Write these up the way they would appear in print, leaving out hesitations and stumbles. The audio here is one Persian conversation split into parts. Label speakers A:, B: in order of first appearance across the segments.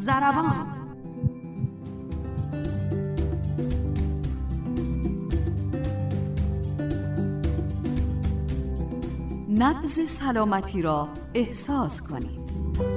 A: ضربان. نبض سلامتی را احساس کنید.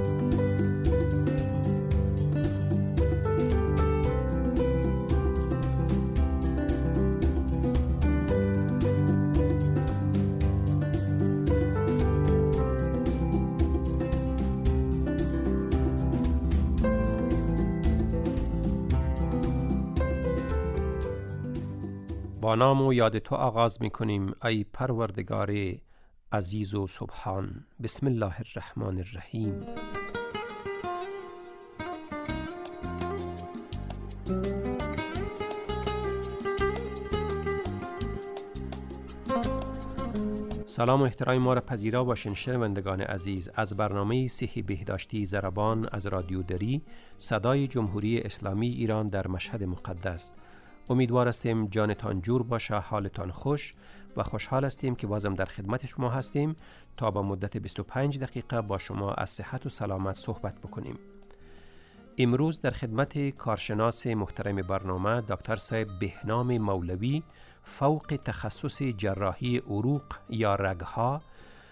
B: با نام و یاد تو آغاز می کنیم ای پروردگار عزیز و سبحان. بسم الله الرحمن الرحیم. سلام و احترام ما را پذیرا باشین شنوندگان عزیز از برنامه صحی بهداشتی ضربان از رادیو دری، صدای جمهوری اسلامی ایران در مشهد مقدس. امیدوار هستیم جانتان جور باشه، حالتان خوش و خوشحال هستیم که بازم در خدمت شما هستیم تا با مدت 25 دقیقه با شما از صحت و سلامت صحبت بکنیم. امروز در خدمت کارشناس محترم برنامه دکتر صاحب بهنام مولوی، فوق تخصص جراحی عروق یا رگها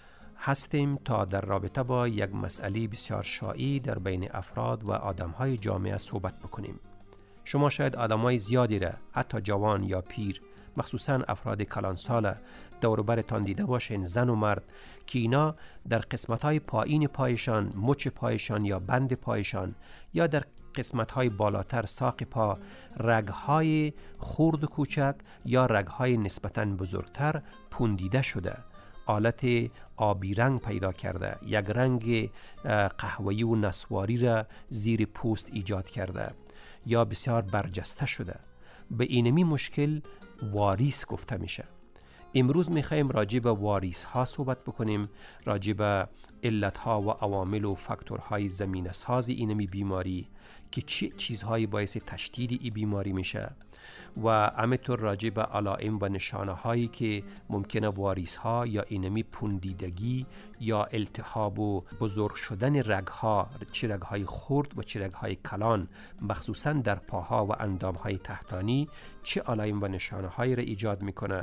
B: هستیم تا در رابطه با یک مسئله بسیار شایع در بین افراد و آدمهای جامعه صحبت بکنیم. شما شاید آدمای زیادی را حتی جوان یا پیر، مخصوصا افراد کلانسال دور برتان دیده باشین، زن و مرد، که اینا در قسمت‌های پایین پایشان، مچ پایشان یا بند پایشان یا در قسمت‌های بالاتر ساق پا رگ‌های خرد و کوچک یا رگ‌های نسبتاً بزرگتر پوندیده شده، حالت آبی رنگ پیدا کرده، یک رنگ قهوه‌ای و نسواری را زیر پوست ایجاد کرده یا بسیار برجسته شده. به اینمی مشکل واریس گفته میشه. امروز میخوایم راجع به واریس ها صحبت بکنیم، راجع به علت ها و عوامل و فاکتورهای زمینه ساز اینمی بیماری که چه چیزهایی باعث تشدید این بیماری میشه و همینطور راجع به علائم و نشانه هایی که ممکنه واریس ها یا اینمی پوندیدگی یا التهاب و بزرگ شدن رگ ها، چه رگ های خرد و چه رگ های کلان، مخصوصا در پاها و اندام های تحتانی، چه علائم و نشانه هایی را ایجاد میکنه،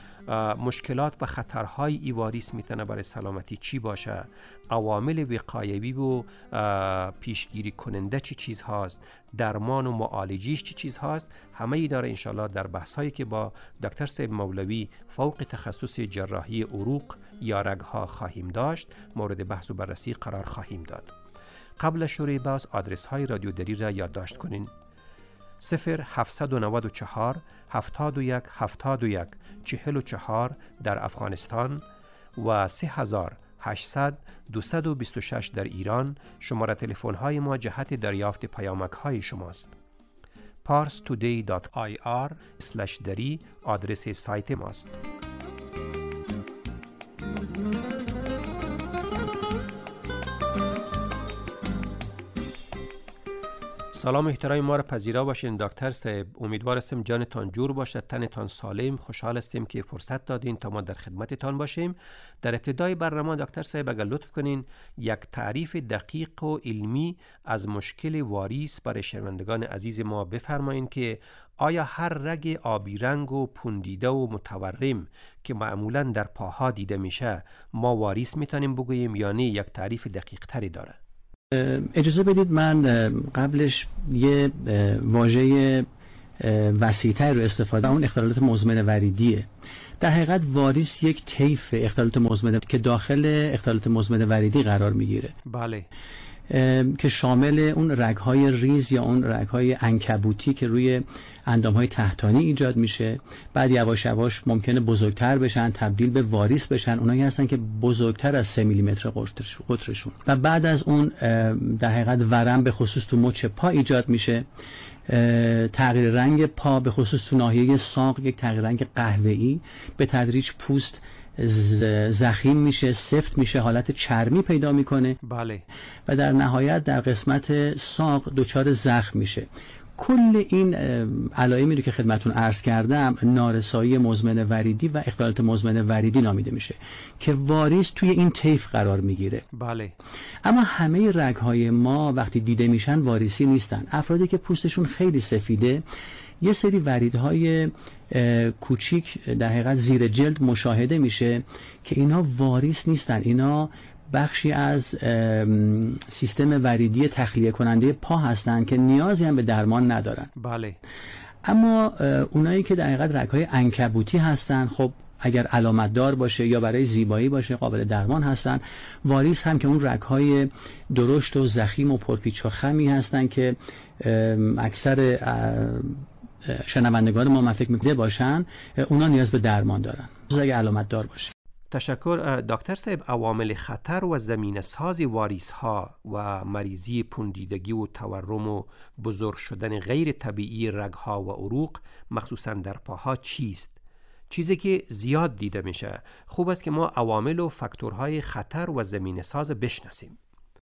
B: مشکلات و خطرهای ای واریس میتونه برای سلامتی چی باشه، عوامل وقایوی و پیشگیری کننده چی چیز هاست، درمان و معالجیش چی چیز هاست، همه ای داره انشالله در بحث هایی که با دکتر صاحب مولوی فوق تخصص جراحی عروق یا رگها خواهیم داشت، مورد بحث و بررسی قرار خواهیم داد. قبل شروع بحث آدرس های رادیو دری را یادداشت کنین: 0794 71 71 44 در افغانستان و 3800 226 در ایران. شماره تلفن های ما جهت دریافت پیامک های شماست. parstoday.ir/dari آدرس سایت ماست. سلام و احترام ما را پذیرا باشین دکتر صاحب. امیدوار هستیم جانتان جور باشه، تنتان سالم. خوشحال هستیم که فرصت دادین تا ما در خدمتتان باشیم. در ابتدای برنامه دکتر صاحب اگر لطف کنین یک تعریف دقیق و علمی از مشکل واریس برای شنوندگان عزیز ما بفرمایین که آیا هر رگ آبی رنگ و پوندیده و متورم که معمولاً در پاها دیده میشه ما واریس میتونیم بگوییم یا نه؟ یک تعریف دقیق تری داره.
C: اجازه بدید من قبلش یه واژه وسیع‌تر رو استفاده، اون اختلالات مزمن وریدیه. در حقیقت واریس یک طیف اختلالات مزمن که داخل اختلالات مزمن وریدی قرار میگیره.
B: بله.
C: که شامل اون رگ‌های ریز یا اون رگ‌های عنکبوتی که روی اندام‌های تحتانی ایجاد میشه، بعد یواش یواش ممکنه بزرگتر بشن، تبدیل به واریس بشن. اونایی هستن که بزرگتر از 3 میلیمتر قطرشون و بعد از اون در حقیقت ورم به خصوص تو مچ پا ایجاد میشه. تغییر رنگ پا به خصوص تو ناحیه ساق یک تغییر رنگ قهوه‌ای، به تدریج پوست زخیم میشه، سفت میشه، حالت چرمی پیدا میکنه.
B: بله.
C: و در نهایت در قسمت ساق دچار زخم میشه. کل این علائمی رو که خدمتون عرض کردم نارسایی مزمن وریدی و اختلالات مزمن وریدی نامیده میشه که واریس توی این طیف قرار میگیره.
B: بله.
C: اما همه رگ‌های ما وقتی دیده میشن واریسی نیستن. افرادی که پوستشون خیلی سفیده یه سری وریدهای کوچیک در حقیقت زیر جلد مشاهده میشه که اینا واریس نیستن، اینا بخشی از سیستم وریدی تخلیه کننده پا هستن که نیازی هم به درمان ندارن.
B: بله.
C: اما اونایی که در حقیقت رگ‌های عنکبوتی هستن، خب اگر علامت دار باشه یا برای زیبایی باشه قابل درمان هستن. واریس هم که اون رگ‌های درشت و ضخیم و پرپیچ و خمی هستن که اکثر شنوندگان ما من فکر می‌کنم باشن، اونا نیاز به درمان دارن اگه علامت دار باشه.
B: تشکر دکتر صاحب. عوامل خطر و زمینه ساز واریس ها و مریضی پوندیدگی و تورم و بزرگ شدن غیر طبیعی رگ ها و عروق مخصوصا در پاها چیست؟ چیزی که زیاد دیده میشه. خوب است که ما عوامل و فاکتورهای خطر و زمینه ساز بشناسیم.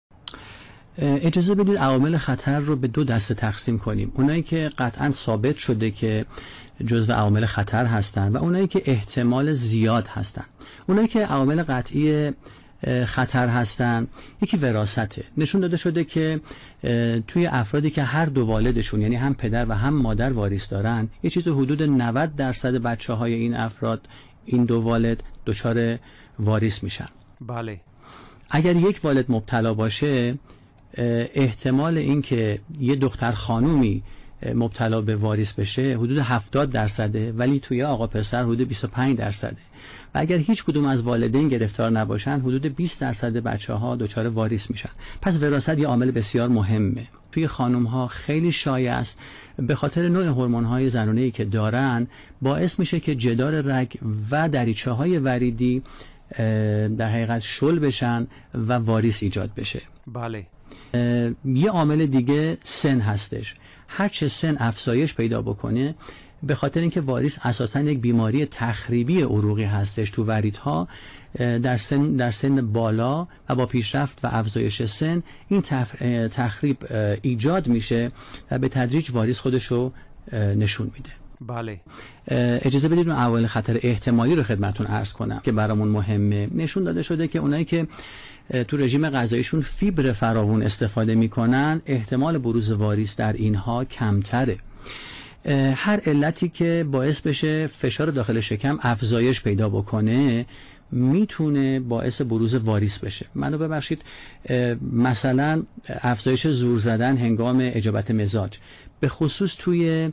C: اجازه بدید عوامل خطر رو به دو دسته تقسیم کنیم. اونایی که قطعا ثابت شده که جزو عوامل خطر هستن و اونایی که احتمال زیاد هستن. اونایی که عوامل قطعی خطر هستن، یکی وراثته. نشون داده شده که توی افرادی که هر دو والدشون یعنی هم پدر و هم مادر واریس دارن، یه چیز حدود 90% بچه‌های این افراد، این دو والد دچار واریس میشن.
B: بله. اگر
C: یک والد مبتلا باشه، احتمال این که یه دختر خانومی مبتلا به واریس بشه حدود 70%، ولی توی آقا پسر حدود 25%. و اگر هیچ کدوم از والدین گرفتار نباشن حدود 20% بچه‌ها دچار واریس میشن. پس وراثت یه عامل بسیار مهمه. توی خانم‌ها خیلی شایع است، به خاطر نوع هورمون‌های زنانه‌ای که دارن باعث میشه که جدار رگ و دریچه‌های وریدی در حقیقت شل بشن و واریس ایجاد بشه.
B: بله.
C: یه عامل دیگه سن هستش. هرچه سن افزایش پیدا بکنه، به خاطر اینکه واریس اساساً یک بیماری تخریبی عروقی هستش تو وریدها، در سن بالا و با پیشرفت و افزایش سن این تخریب ایجاد میشه و به تدریج واریس خودشو نشون میده.
B: بله.
C: اجازه بدید اون عوامل خطر احتمالی رو خدمتون عرض کنم که برامون مهمه. نشون داده شده که اونایی که تو رژیم غذاییشون فیبر فراوون استفاده میکنن، احتمال بروز واریس در اینها کمتره. هر علتی که باعث بشه فشار داخل شکم افزایش پیدا بکنه میتونه باعث بروز واریس بشه. منو ببخشید، مثلا افزایش زور زدن هنگام اجابت مزاج، به خصوص توی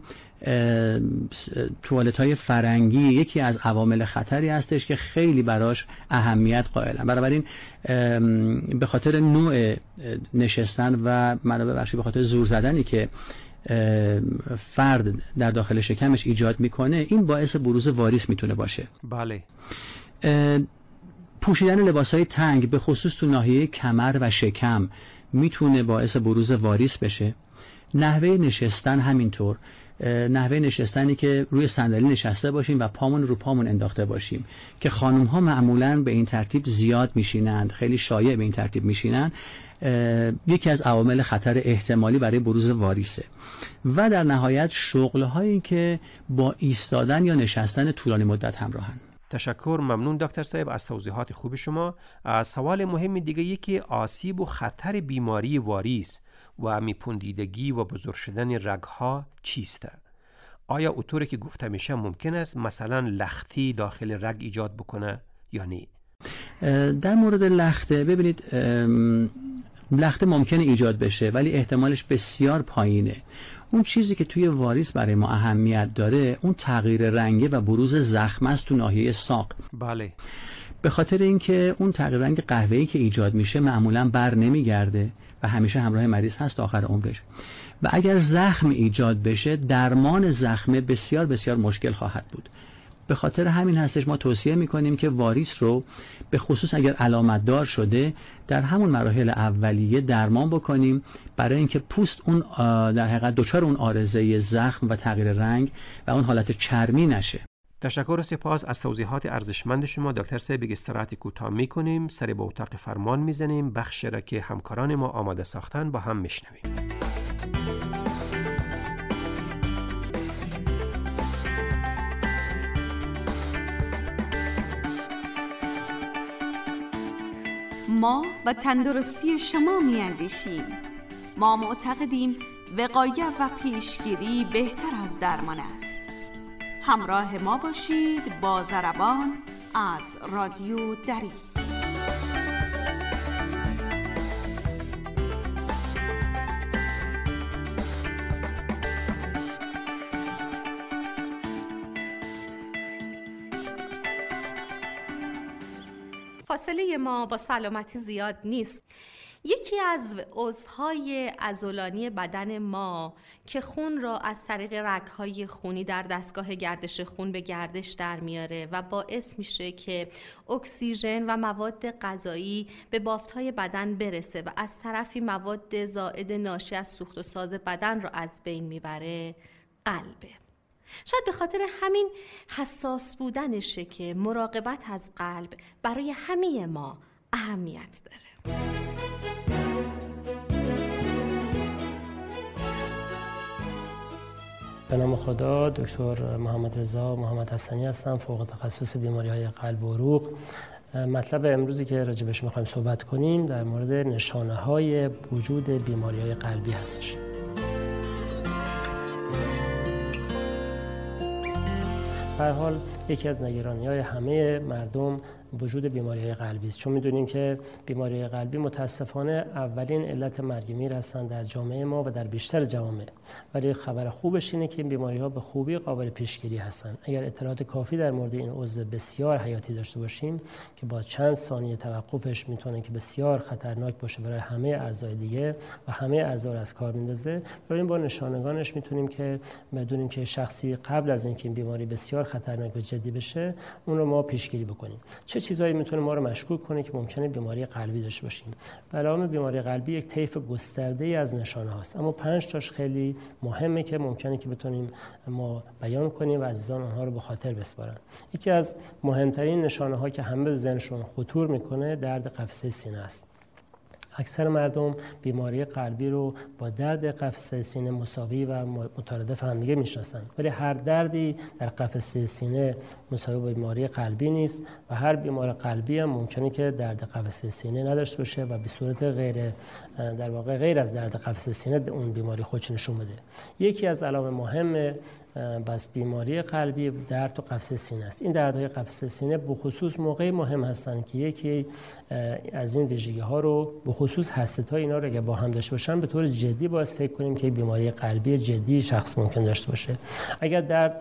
C: توالت‌های فرنگی، یکی از عوامل خطری هستش که خیلی براش اهمیت قائلم. بنابراین به خاطر نوع نشستن و منو ببخشید به خاطر زور زدنی که فرد در داخل شکمش ایجاد میکنه، این باعث بروز واریس میتونه باشه.
B: بله.
C: پوشیدن لباسهای تنگ به خصوص تو ناحیه کمر و شکم میتونه باعث بروز واریس بشه. نحوه نشستن همینطور. نحوه نشستنی که روی صندلی نشسته باشیم و پامون رو پامون انداخته باشیم که خانم ها معمولاً به این ترتیب زیاد میشینند، خیلی شایع به این ترتیب میشینند، یکی از عوامل خطر احتمالی برای بروز واریسه. و در نهایت شغل هایی که با ایستادن یا نشستن طولانی مدت همراهن.
B: تشکر، ممنون دکتر صاحب از توضیحات خوب شما. سوال مهم دیگه یکی آسیب و خطر بیماری واریس و میپوندیدگی و بزرگ شدن رگها چیسته؟ آیا اونطوری که گفته میشه ممکن است مثلا لختی داخل رگ ایجاد بکنه یا نه؟
C: در مورد لخته، ببینید لخته ممکنه ایجاد بشه ولی احتمالش بسیار پایینه. اون چیزی که توی واریس برای ما اهمیت داره اون تغییر رنگه و بروز زخم است تو ناحیه ساق.
B: بله.
C: به خاطر اینکه اون تغییر رنگ قهوه‌ای که ایجاد میشه معمولاً بر نمیگرده و همیشه همراه مریض هست تا آخر عمرش. و اگر زخم ایجاد بشه، درمان زخم بسیار بسیار مشکل خواهد بود. به خاطر همین هستش ما توصیه میکنیم که واریس رو به خصوص اگر علامت دار شده در همون مراحل اولیه درمان بکنیم، برای اینکه پوست اون در حقیقت دچار اون عارضه زخم و تغییر رنگ و اون حالت چرمی نشه.
B: تشکر و سپاس از توضیحات ارزشمند شما دکتر صاحب. استراحت کوتاه میکنیم، سر به اتاق فرمان میزنیم، بخشی را که همکاران ما آماده ساختن با هم میشنویم.
A: شما و تندرستی شما می‌اندیشیم. ما معتقدیم وقایت و پیشگیری بهتر از درمان است. همراه ما باشید با ضربان از رادیو دری.
D: فاصله ما با سلامتی زیاد نیست. یکی از عضوهای عضلانی بدن ما که خون را از طریق رگ‌های خونی در دستگاه گردش خون به گردش در میاره و باعث میشه که اکسیژن و مواد غذایی به بافت‌های بدن برسه و از طرفی مواد زائد ناشی از سوخت و ساز بدن را از بین میبره، قلبه. شاید به خاطر همین حساس بودنشه که مراقبت از قلب برای همه ما اهمیت داره.
E: به نام خدا، دکتر محمد رضا محمد حسنی هستم، فوق تخصص بیماری‌های قلب و عروق. مطلب امروزی که راجبش می‌خوایم صحبت کنیم در مورد نشانه‌های وجود بیماری‌های قلبی هستش. به هر حال یکی از نگرانی‌های همه مردم وجود بیماری‌های قلبی است، چون می‌دونیم که بیماری‌های قلبی متأسفانه اولین علت مرگ میر هستند در جامعه ما و در بیشتر جوامع. ولی خبر خوبش اینه که این بیماری‌ها به خوبی قابل پیشگیری هستند. اگر اطلاعات کافی در مورد این عضو بسیار حیاتی داشته باشیم که با چند ثانیه توقفش میتونه که بسیار خطرناک باشه برای همه اعضای دیگه و همه اعضا رو از کار میندازه، ببینیم با نشانگانش میتونیم که بدونیم که شخصی قبل از اینکه این بیماری بسیار خطرناک و جدی بشه اون رو ما پیشگیری بکنیم. چه چیزایی میتونه ما رو مشکوک کنه که ممکنه بیماری قلبی داشته باشیم؟ به علاوه بیماری قلبی یک طیف گسترده‌ای از نشانه هاست، اما 5 تاش خیلی مهمه که ممکنه که بتونیم ما بیان کنیم و عزیزان آنها رو به خاطر بسپارن. یکی از مهمترین نشانه ها که همه به ذهنشون خطور میکنه درد قفسه سینه است. اکثر مردم بیماری قلبی رو با درد قفسه سینه مساوی و مترادف هم دیگه میشناسن، ولی هر دردی در قفسه سینه مساوی با بیماری قلبی نیست و هر بیمار قلبی هم ممکنه که درد قفسه سینه نداشته باشه و به صورت در واقع غیر از درد قفسه سینه اون بیماری خودش نشون بده. یکی از علائم مهم بس بیماری قلبی درد تو قفسه سینه است. این دردهای قفسه سینه به خصوص موقعی مهم هستند که یکی از این ویژگی ها رو به خصوص حساسیت اینا رو اگه با هم داشته باشن به طور جدی باعث فکر کنیم که بیماری قلبی جدی شخص ممکن داشته باشه. اگر درد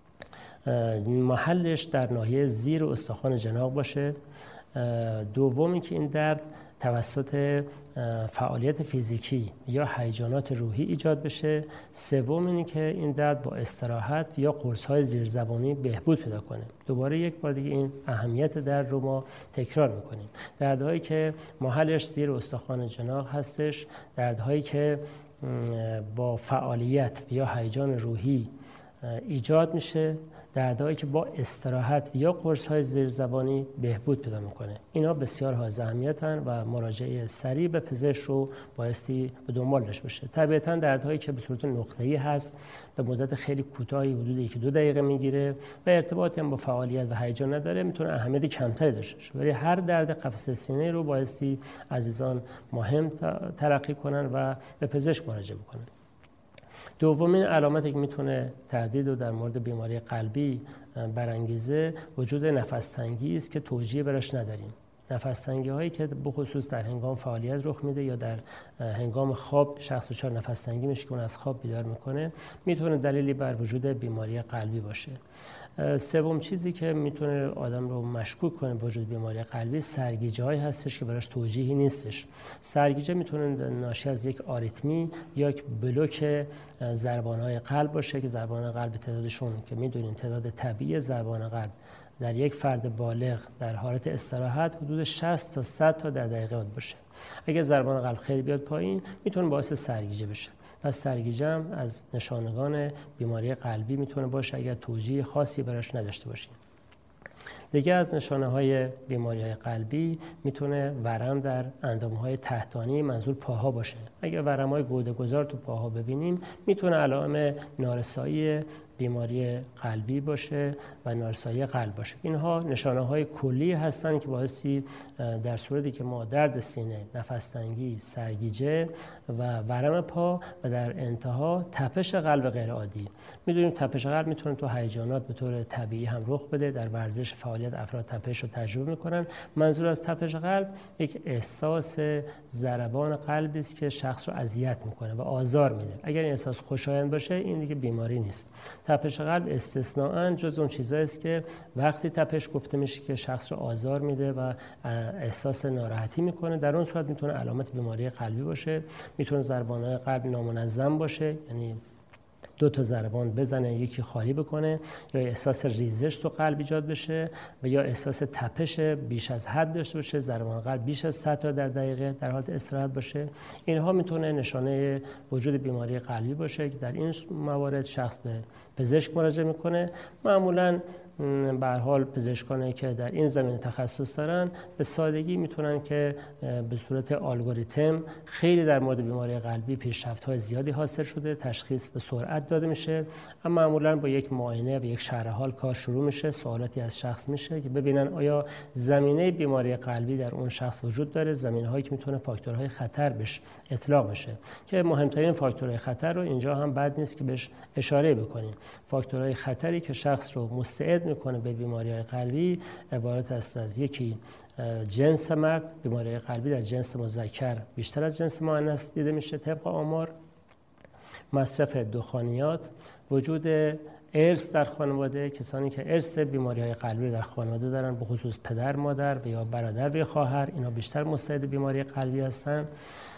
E: محلش در ناحیه زیر استخوان جناق باشه، دومی که این درد توسط فعالیت فیزیکی یا هیجانات روحی ایجاد بشه، سوم اینه که این درد با استراحت یا قرص‌های زیرزبانی بهبود پیدا کنه. دوباره یک بار دیگه این اهمیت درد رو ما تکرار میکنیم. دردهایی که محلش زیر استخوان جناق هستش، دردهایی که با فعالیت یا هیجان روحی ایجاد میشه، دردهایی که با استراحت یا قرص‌های زیرزبانی بهبود پیدا میکنه. اینا بسیار حائز اهمیتن و مراجعه سریع به پزشک رو بایستی به دنبالش باشه. طبیعتاً دردهایی که به صورت نقطه‌ای هست، به مدت خیلی کوتاهی حدود 1-2 دقیقه میگیره و ارتباطی هم با فعالیت و هیجان نداره، میتونه اهمیت کمتری داشته باشه. ولی هر درد قفسه سینه رو بایستی عزیزان مهم تلقی کنن و به پزشک مراجعه بکنن. دومین علامتی که میتونه تردید رو در مورد بیماری قلبی برانگیزه وجود نفس تنگی است که توجیه براش نداریم. نفس تنگی هایی که به خصوص در هنگام فعالیت رخ میده یا در هنگام خواب شخص دچار نفس تنگی میشه که اون از خواب بیدار میکنه، میتونه دلیلی بر وجود بیماری قلبی باشه. سوم چیزی که میتونه آدم رو مشکوک کنه به وجود بیماری قلبی، سرگیجه هایی هستش که براش توجیهی نیستش. سرگیجه میتونه ناشی از یک آریتمی یا یک بلوک ضربان های قلب باشه که ضربان قلب تعدادشون که میدونیم تعداد طبیعی ضربان قلب در یک فرد بالغ در حالت استراحت حدود 60 تا 100 تا در دقیقه باشه. اگر ضربان قلب خیلی بیاد پایین میتونه باعث سرگیجه بشه. پس سرگیجه هم از نشانگان بیماری قلبی میتونه باشه اگر توجیه خاصی براش نداشته باشیم. دیگه از نشانه‌های بیماری‌های قلبی میتونه ورم در اندام‌های تحتانی منظور پاها باشه. اگر ورم‌های گوده‌گذار تو پاها ببینیم میتونه علائم نارسایی بیماری قلبی باشه و نارسایی قلب باشه. اینها نشانه‌های کلی هستند که بایستی در صورتی که ما درد سینه، نفس‌تنگی، سرگیجه و ورم پا و در انتها تپش قلب غیر عادی. می‌دونیم تپش قلب میتونه تو هیجانات به طور طبیعی هم رخ بده. در ورزش فعالیت افراد تپش رو تجربه می‌کنن. منظور از تپش قلب یک احساس ضربان قلبی است که شخص رو اذیت می‌کنه و آزار میده. اگر این احساس خوشایند باشه این دیگه بیماری نیست. تپش قلب استثناءً جز اون چیزایی است که وقتی تپش گفته میشه که شخص رو آزار میده و احساس ناراحتی میکنه، در اون صورت میتونه علامت بیماری قلبی باشه. میتونه ضربان‌های قلب نامنظم باشه، یعنی 2 تا ضربان بزنه یکی خالی بکنه، یا احساس ریزش تو قلب ایجاد بشه و یا احساس تپش بیش از حد داشته باشه، ضربان قلب بیش از 100 تا در دقیقه در حالت استراحت باشه. اینها میتونه نشانه وجود بیماری قلبی باشه که در این موارد شخص به پزشک مراجعه میکنه. معمولاً به هر حال پزشکانی که در این زمینه تخصص دارن به سادگی میتونن که به صورت الگوریتم خیلی در مورد بیماری قلبی پیشرفت‌های زیادی حاصل شده، تشخیص به سرعت داده میشه. اما معمولا با یک معاینه و یک شرح حال کار شروع میشه، سوالاتی از شخص میشه که ببینن آیا زمینه بیماری قلبی در اون شخص وجود داره، زمینه‌هایی که میتونه فاکتورهای خطر بهش اطلاق بشه، که مهمترین فاکتورهای خطر رو اینجا هم بد نیست که بهش اشاره بکنیم. فاکتورهای خطری که شخص رو مستعد میکنه به بیماری‌های قلبی عبارت است از یکی جنس مرد. بیماری قلبی در جنس مذکر بیشتر از جنس مؤنث دیده میشه طبق آمار. مصرف دخانیات، وجود ارث در خانواده، کسانی که ارث بیماری‌های قلبی در خانواده دارن به خصوص پدر، مادر و یا برادر و خواهر، اینا بیشتر مستعد بیماری قلبی هستن.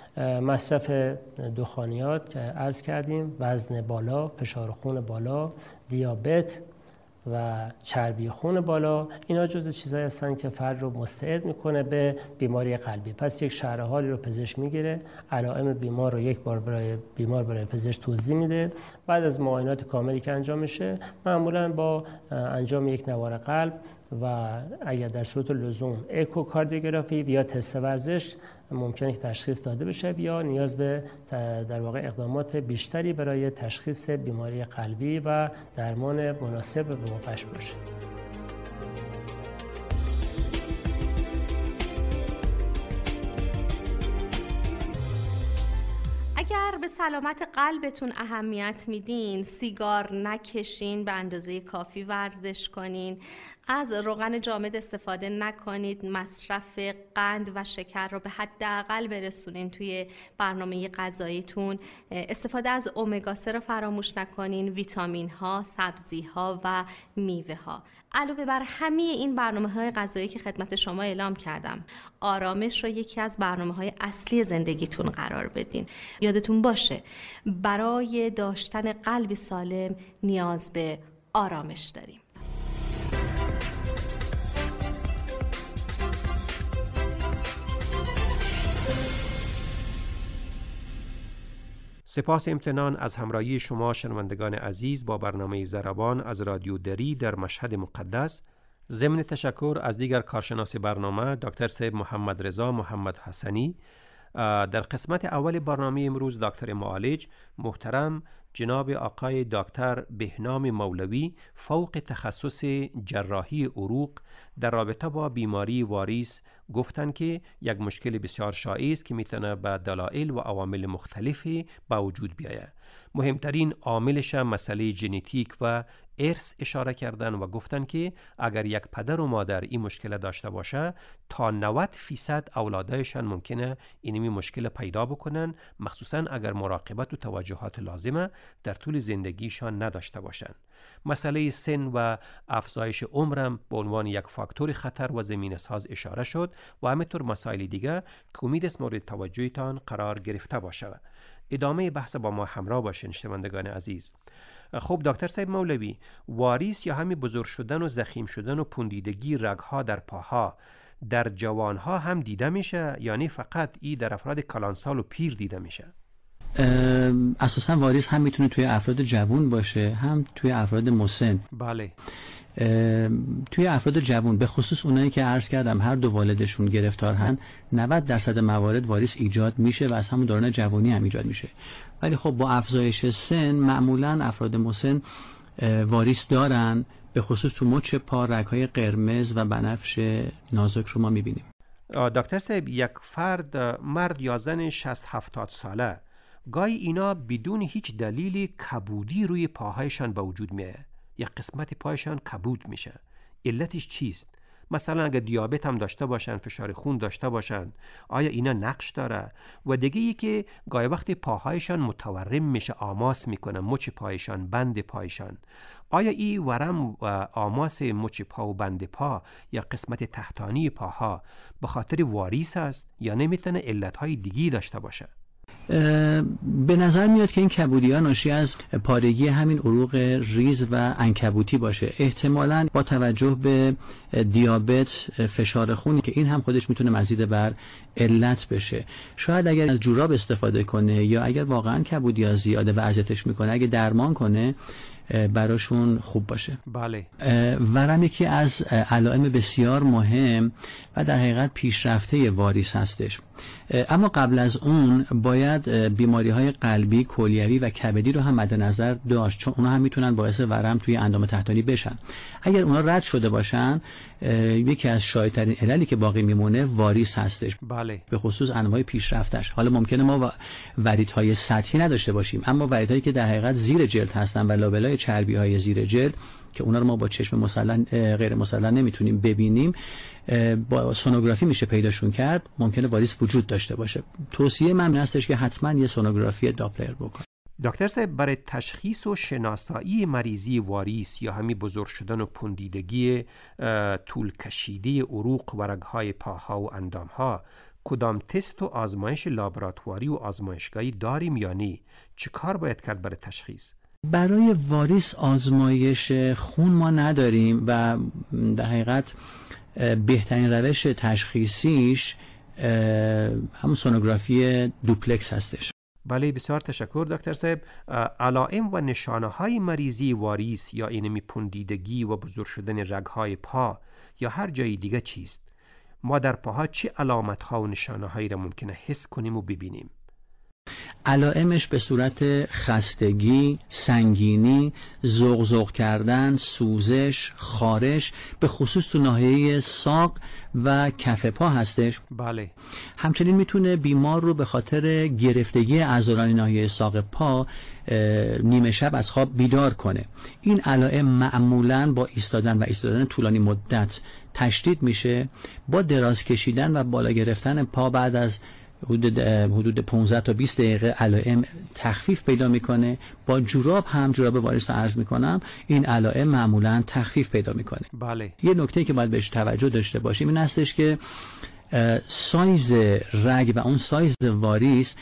E: مصرف دخانیات که عرض کردیم، وزن بالا، فشار خون بالا، دیابت و چربی خون بالا، اینا جزو چیزایی هستن که فرد رو مستعد میکنه به بیماری قلبی. پس یک شرح حالی رو پزشک میگیره، علائم بیمار رو یک بار برای پزشک توضیح میده. بعد از معاینات کاملی که انجام میشه، معمولا با انجام یک نوار قلب و اگر در صورت لزوم اکوکاردیوگرافی یا تست ورزش ممکنه که تشخیص داده بشه یا نیاز به در واقع اقدامات بیشتری برای تشخیص بیماری قلبی و درمان مناسب به موقعش باشه.
D: اگر به سلامت قلبتون اهمیت میدین، سیگار نکشین، به اندازه کافی ورزش کنین، از روغن جامد استفاده نکنید، مصرف قند و شکر رو به حداقل برسونین توی برنامه غذاییتون، استفاده از امگا 3 رو فراموش نکنین، ویتامین ها، سبزی ها و میوه ها. علاوه بر همه این برنامه‌های غذایی که خدمت شما اعلام کردم، آرامش رو یکی از برنامه‌های اصلی زندگیتون قرار بدین. یادتون باشه برای داشتن قلبی سالم نیاز به آرامش داریم.
B: سپاس امتنان از همراهی شما شنوندگان عزیز با برنامه ضربان از رادیو دری در مشهد مقدس. ضمن تشکر از دیگر کارشناس برنامه دکتر صاحب محمد رضا محمد حسنی. در قسمت اول برنامه امروز دکتر معالج محترم جناب آقای دکتر بهنام مولوی فوق تخصص جراحی عروق در رابطه با بیماری واریس گفتند که یک مشکل بسیار شایع است که میتونه به دلایل و عوامل مختلفی با وجود بیاید. مهمترین عاملش مسئله ژنتیک و ارث اشاره کردن و گفتن که اگر یک پدر و مادر این مشکل داشته باشه تا 90% اولادایشان ممکنه اینمی مشکل پیدا بکنن، مخصوصا اگر مراقبت و توجهات لازمه در طول زندگیشان نداشته باشن. مسئله سن و افزایش عمرم به عنوان یک فاکتور خطر و زمینه‌ساز اشاره شد و همینطور مسائل دیگه که امید است مورد توجهتان قرار گرفته باشه. ادامه بحث با ما همراه باشین شنوندگان عزیز. خب دکتر صاحب مولوی، واریس یا همین بزرگ شدن و ضخیم شدن و پوندیدگی رگ‌ها در پاها در جوانها هم دیده میشه، یعنی فقط ای در افراد کلانسال و پیر دیده میشه؟
C: اساسا واریس هم میتونه توی افراد جوان باشه، هم توی افراد مسن.
B: بله.
C: توی افراد جوان به خصوص اونایی که عرض کردم هر دو والدشون گرفتار هن، 90% موارد واریس ایجاد میشه و از همون دوران جوانی هم ایجاد میشه. ولی خب با افزایش سن معمولا افراد مسن واریس دارن، به خصوص تو مچ پا رگ‌های قرمز و بنفش نازک رو ما می‌بینیم.
B: دکتر صاحب، یک فرد مرد یا زن 60-70 ساله گاهی اینا بدون هیچ دلیلی کبودی روی پاهایشان به وجود میاد، یک قسمت پایشان کبود میشه. علتش چیست؟ مثلا اگه دیابت هم داشته باشن، فشار خون داشته باشن، آیا اینا نقش داره؟ و دیگه ای که گاهی وقتی پاهایشان متورم میشه، آماس میکنه، مچ پایشان، بند پایشان، آیا این ورم و آماس مچ پا و بند پا یا قسمت تحتانی پاها به خاطر واریس است یا نمیتونه علتهای دیگی داشته باشه؟
C: به نظر میاد که این کبودی‌ها ناشی از پارگی همین عروق ریز و عنکبوتی باشه، احتمالاً با توجه به دیابت، فشار خونی که این هم خودش میتونه مزید بر علت بشه. شاید اگر از جوراب استفاده کنه یا اگر واقعاً کبودی‌ها زیاده و اذیتش میکنه، اگه درمان کنه براشون خوب باشه.
B: بله.
C: ورم یکی از علائم بسیار مهم و در حقیقت پیشرفته واریس هستش. اما قبل از اون باید بیماری‌های قلبی، کلیوی و کبدی رو هم مد نظر داشت، چون اونا هم میتونن باعث ورم توی اندام تحتانی بشن. اگر اونا رد شده باشن، یکی از شایع‌ترین عللی که باقی میمونه واریس هستش.
B: بله.
C: به خصوص انواع پیشرفتش. حالا ممکنه ما وریدهای سطحی نداشته باشیم، اما وریدهایی که در حقیقت زیر جلد هستن و لابلای چربی‌های زیر جلد که اونا رو ما با چشم مسلح غیر مسلح نمیتونیم ببینیم، با سونوگرافی میشه پیداشون کرد. ممکنه واریس وجود داشته باشه. توصیه من هستش که حتما یه سونوگرافی داپلر بکن.
B: دکتر صاحب، برای تشخیص و شناسایی مریضی واریس یا همین بزرگ شدن و پوندیدگی طول کشیده عروق و رگ‌های پاها و اندامها کدام تست و آزمایش لابراتواری و آزمایشگاهی داریم یا نه؟ چه کار باید کرد برای تشخیص؟
C: برای واریس آزمایش خون ما نداریم و در حقیقت بهترین روش تشخیصیش همون سونوگرافی دوپلکس هستش.
B: بله، بسیار تشکر دکتر صاحب. علائم و نشانه های مریضی واریس یا اینمی پوندیدگی و بزرگ شدن رگ‌های پا یا هر جای دیگه چیست؟ ما در پاها چه علامت ها و نشانه هایی را ممکنه حس کنیم و ببینیم؟
C: علائمش به صورت خستگی، سنگینی، زغزغ کردن، سوزش، خارش، به خصوص تو ناحیه ساق و کف پا هستش.
B: بله.
C: همچنین میتونه بیمار رو به خاطر گرفتگی عضلانی ناحیه ساق پا نیمه شب از خواب بیدار کنه. این علائم معمولاً با ایستادن طولانی مدت تشدید میشه. با دراز کشیدن و بالا گرفتن پا بعد از حدود 15 تا 20 دقیقه علائم تخفیف پیدا میکنه. با جوراب هم، جوراب واریس رو عرض میکنم، این علائم معمولا تخفیف پیدا میکنه.
B: بله.
C: یه نکته که باید بهش توجه داشته باشیم این هستش که سایز رگ و اون سایز واریس،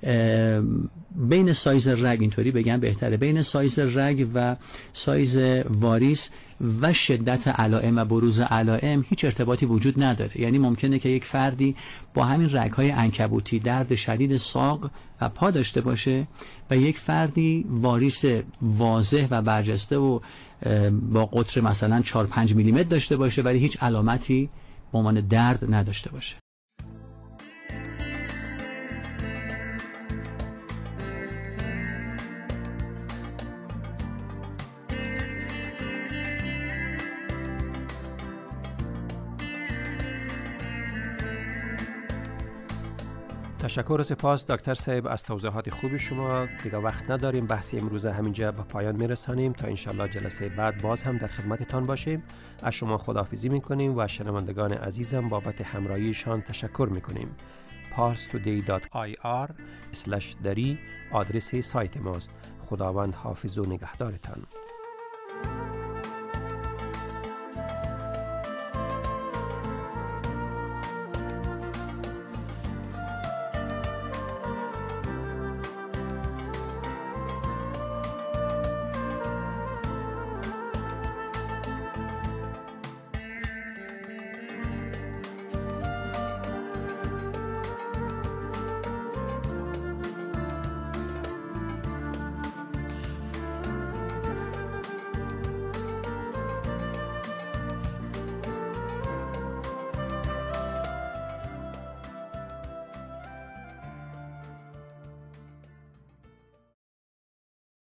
C: بین سایز رگ، اینطوری بگم بهتره، بین سایز رگ و سایز واریس و شدت علائم و بروز علائم هیچ ارتباطی وجود نداره. یعنی ممکنه که یک فردی با همین رگ‌های عنکبوتی درد شدید ساق و پا داشته باشه و یک فردی واریس واضح و برجسته و با قطر مثلا 4-5 میلیمتر داشته باشه ولی هیچ علامتی به عنوان درد نداشته باشه.
B: تشکر و سپاس دکتر صاحب از توضیحات خوب شما. دیگه وقت نداریم، بحث امروز همینجا به پایان میرسانیم تا انشالله جلسه بعد باز هم در خدمتتان باشیم. از شما خداحافظی میکنیم و شنوندگان عزیزم بابت همراهیشان تشکر میکنیم. parstoday.ir/dari آدرس سایت ماست. خداوند حافظ و نگهدارتان.